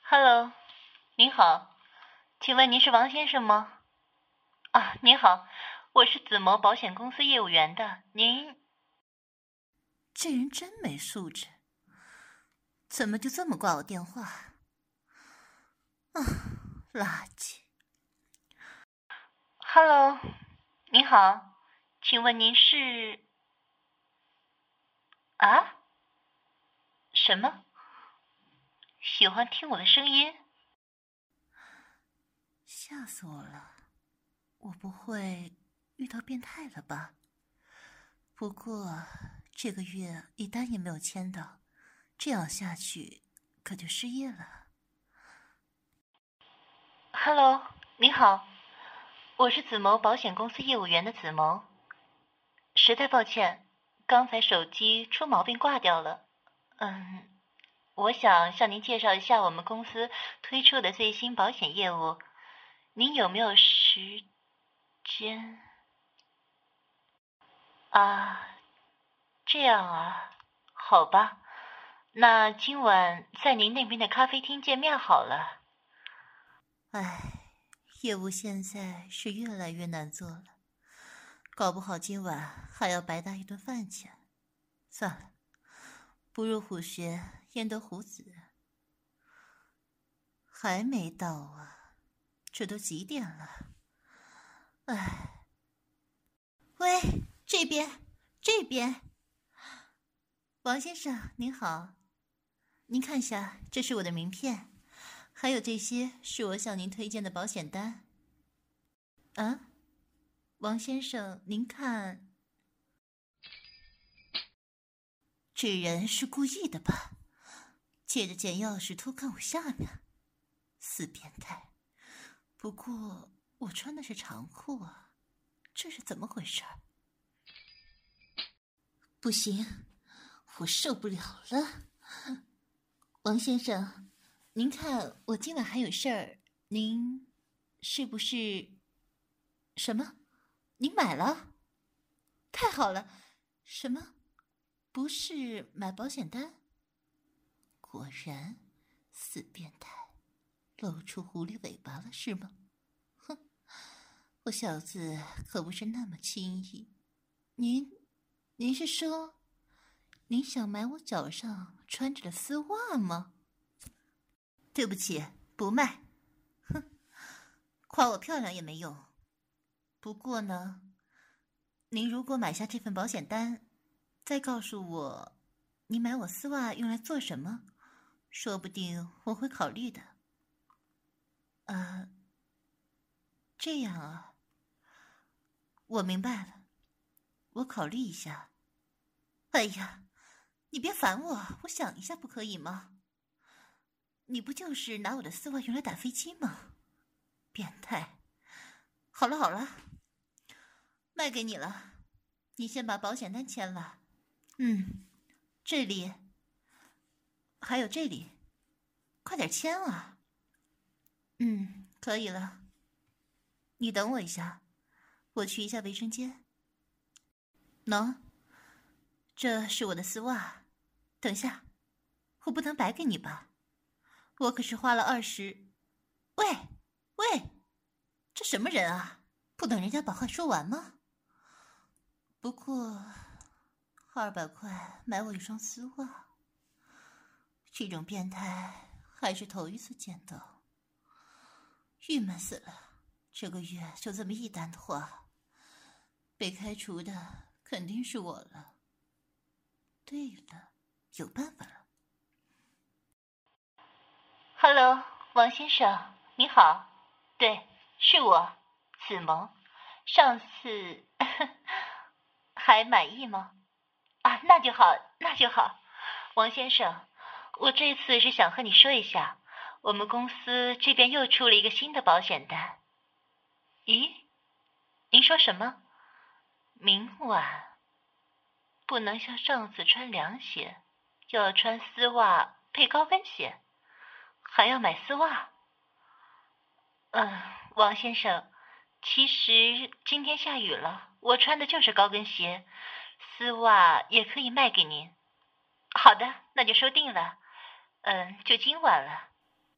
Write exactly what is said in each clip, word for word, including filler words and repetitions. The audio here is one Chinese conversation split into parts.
Hello，您好，请问您是王先生吗？啊，您好，我是紫谋保险公司业务员的，您…… 这人真没素质，怎么就这么挂我电话？啊，垃圾 ！Hello，您好，请问您是……啊？什么？喜欢听我的声音？ 吓死我了！我不会遇到变态了吧？不过这个月一单也没有签到，这样下去可就失业了。 Hello，你好，我是紫谋保险公司业务员的紫谋。实在抱歉，刚才手机出毛病挂掉了。嗯，我想向您介绍一下我们公司推出的最新保险业务，您有没有时间？啊，这样啊，好吧，那今晚在您那边的咖啡厅见面好了。 唉，业务现在是越来越难做了，搞不好今晚还要白搭一顿饭钱。算了，不入虎穴，焉得虎子？还没到啊，这都几点了？唉，喂，这边，这边，王先生您好，您看一下，这是我的名片，还有这些是我向您推荐的保险单。啊，王先生，您看，这人是故意的吧？借着捡钥匙偷看我下面，死变态！不过我穿的是长裤啊，这是怎么回事？不行，我受不了了。王先生，您看我今晚还有事儿，您是不是……什么？您买了？太好了！什么？不是买保险单？果然，死变态，露出狐狸尾巴了是吗？哼，我小子可不是那么轻易。您，您是说，您想买我脚上穿着的丝袜吗？对不起，不卖。哼，夸我漂亮也没用。不过呢，您如果买下这份保险单，再告诉我，你买我丝袜用来做什么，说不定我会考虑的。啊，这样啊，我明白了，我考虑一下。哎呀，你别烦我，我想一下不可以吗？你不就是拿我的丝袜用来打飞机吗？变态！好了好了，卖给你了，你先把保险单签了。嗯，这里还有这里，快点签啊！嗯，可以了。你等我一下，我去一下卫生间。喏，这是我的丝袜。等下，我不能白给你吧？我可是花了二十……喂喂，这什么人啊？不等人家把话说完吗？不过，二百块买我一双丝袜，这种变态还是头一次见到，郁闷死了。这个月就这么一单的话，被开除的肯定是我了。对了，有办法了。 Hello，王先生，你好，对，是我，子萌。上次还满意吗？啊，那就好，那就好。王先生，我这次是想和你说一下，我们公司这边又出了一个新的保险单。咦，您说什么？明晚不能像上次穿凉鞋，要穿丝袜配高跟鞋，还要买丝袜。嗯，王先生，其实今天下雨了，我穿的就是高跟鞋，丝袜也可以卖给您。好的，那就说定了。嗯，就今晚了。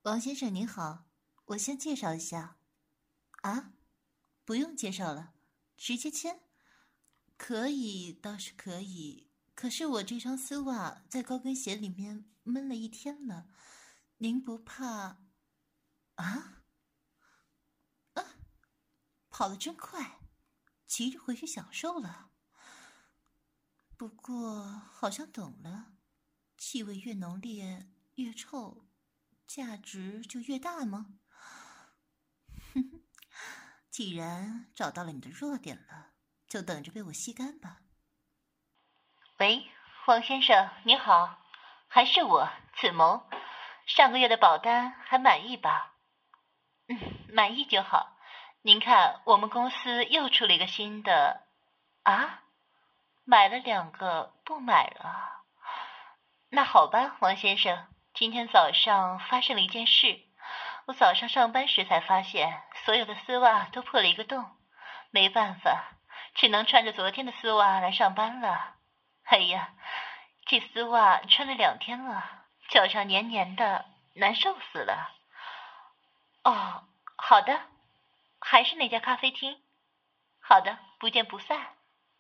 王先生您好，我先介绍一下。啊，不用介绍了，直接签。可以，倒是可以。可是我这双丝袜在高跟鞋里面闷了一天了，您不怕？啊？啊，跑得真快，急着回去享受了。不过好像懂了，气味越浓烈越臭，价值就越大吗？哼哼，既然找到了你的弱点了，就等着被我吸干吧。 喂，王先生，你好，还是我子萌。上个月的保单还满意吧？嗯，满意就好。您看，我们公司又出了一个新的。啊？买了两个，不买了。那好吧，王先生，今天早上发生了一件事。我早上上班时才发现，所有的丝袜都破了一个洞，没办法，只能穿着昨天的丝袜来上班了。哎呀，这丝袜穿了两天了，脚上黏黏的，难受死了。哦，好的，还是那家咖啡厅。好的，不见不散。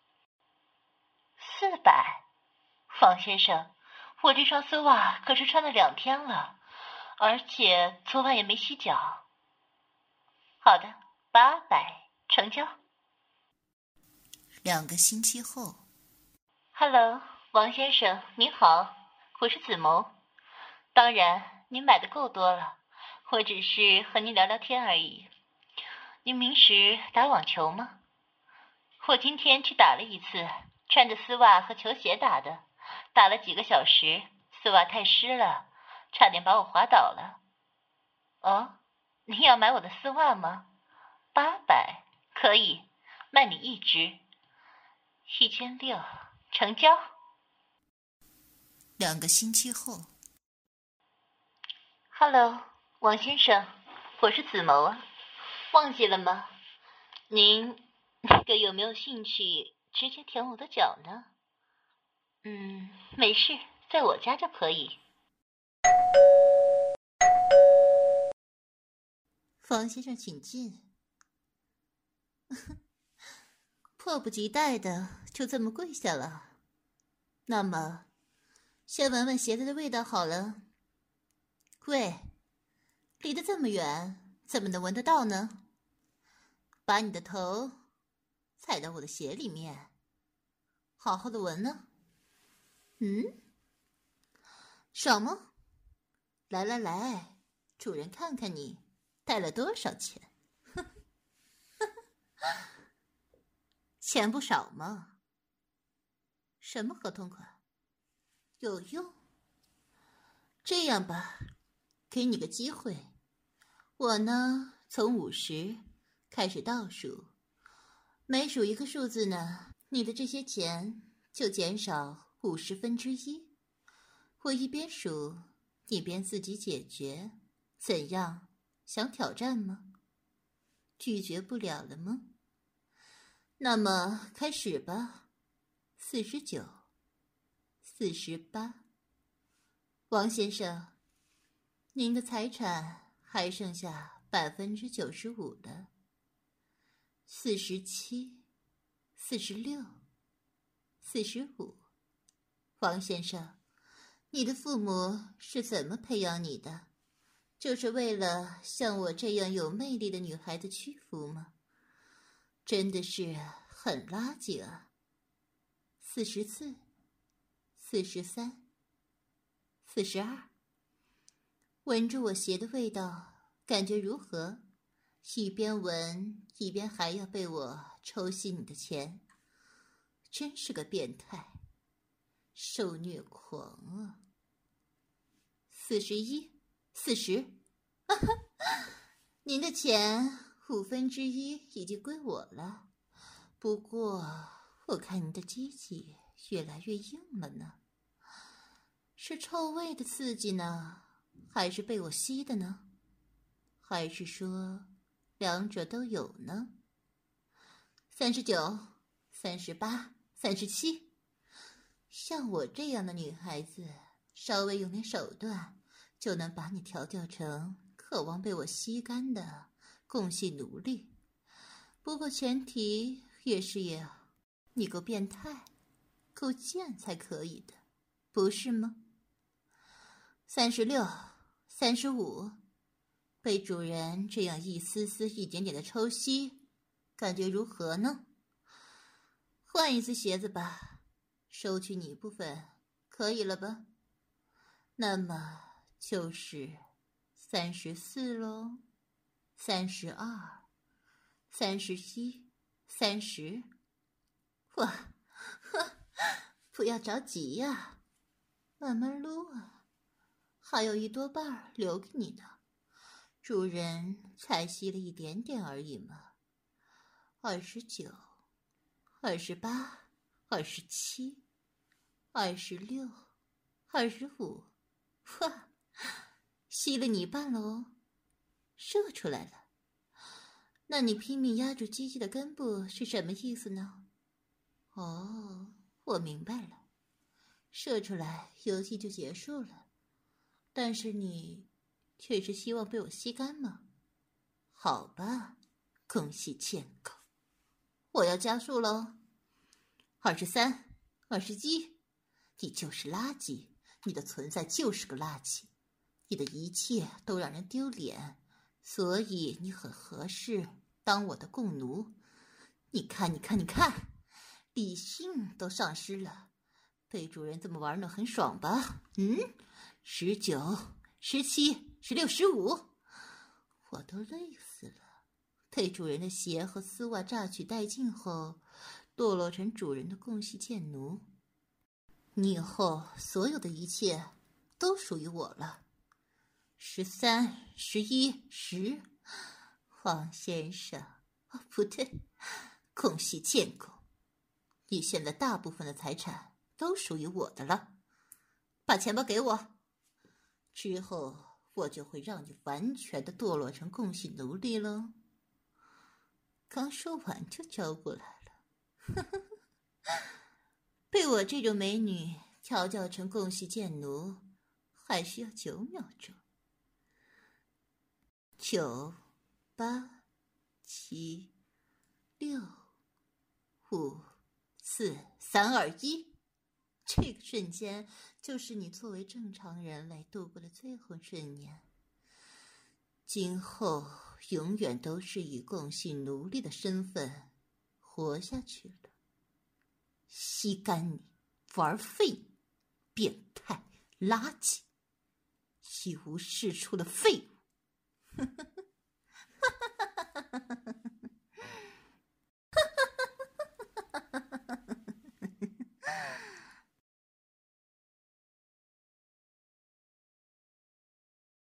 四百，方先生，我这双丝袜可是穿了两天了，而且昨晚也没洗脚。好的，八百，成交。 两个星期后。 Hello，王先生，您好，我是子萌。当然，您买的够多了，我只是和您聊聊天而已。您平时打网球吗？我今天去打了一次，穿着丝袜和球鞋打的，打了几个小时，丝袜太湿了，差点把我滑倒了。哦，您要买我的丝袜吗？八百，可以，卖你一只。一千六，成交。 两个星期后。 Hello，王先生，我是子萌啊，忘记了吗？您那个有没有兴趣直接舔我的脚呢？嗯，没事，在我家就可以。 方先生，请进。迫不及待的就这么跪下了。那么，先闻闻鞋子的味道好了。喂，离得这么远，怎么能闻得到呢？把你的头踩到我的鞋里面，好好的闻呢。嗯，爽吗？来来来，主人看看你带了多少钱。钱不少嘛。什么合同款？有用。这样吧，给你个机会，我呢从五十开始倒数，每数一个数字呢，你的这些钱就减少五十分之一。我一边数，一边自己解决，怎样？想挑战吗？拒绝不了了吗？那么开始吧。四十九，四十八。王先生，您的财产还剩下百分之九十五了。四十七，四十六，四十五。王先生，你的父母是怎么培养你的？就是为了像我这样有魅力的女孩子屈服吗？真的是很垃圾啊。四十四，四十三，四十二。闻着我鞋的味道，感觉如何？一边闻一边还要被我抽吸你的钱，真是个变态，受虐狂啊！四十一，四十，您的钱五分之一已经归我了。不过我看您的鸡鸡越来越硬了呢，是臭味的刺激呢，还是被我吸的呢？还是说两者都有呢？三十九，三十八，三十七。像我这样的女孩子，稍微用点手段， 就能把你调教成渴望被我吸干的共系奴隶。不过前提也是要你够变态、够贱才可以的，不是吗？三十六、三十五，被主人这样一丝丝、一点点的抽吸，感觉如何呢？换一次鞋子吧，收取你一部分，可以了吧？那么就是三十四喽，三十二，三十一，三十。哇，不要着急呀，慢慢撸啊，还有一多半留给你呢。主人才吸了一点点而已嘛。二十九，二十八，二十七，二十六，二十五，哇，吸了你一半了哦，射出来了。那你拼命压住鸡鸡的根部是什么意思呢？哦，我明白了，射出来游戏就结束了，但是你却是希望被我吸干吗？好吧，恭喜欠狗，我要加速喽。二十三，二十一，你就是垃圾，你的存在就是个垃圾，你的一切都让人丢脸，所以你很合适当我的共奴。你看，你看，你看，理性都丧失了，被主人这么玩弄很爽吧？嗯，十九、十七、十六、十五，我都累死了。被主人的鞋和丝袜榨取殆尽后，堕落成主人的共系贱奴。你以后所有的一切都属于我了。十三、十一、十，黄先生，哦，不对，共系贱狗，你现在大部分的财产都属于我的了。把钱包给我，之后我就会让你完全的堕落成共系奴隶了。刚说完就交过来了，被我这种美女调教成共系贱奴，还需要九秒钟。九、八、七、六、五、四、三、二、一，这个瞬间就是你作为正常人类度过的最后瞬间。今后永远都是以共系奴隶的身份活下去了。吸干你，玩废你，变态垃圾，一无是处的废物！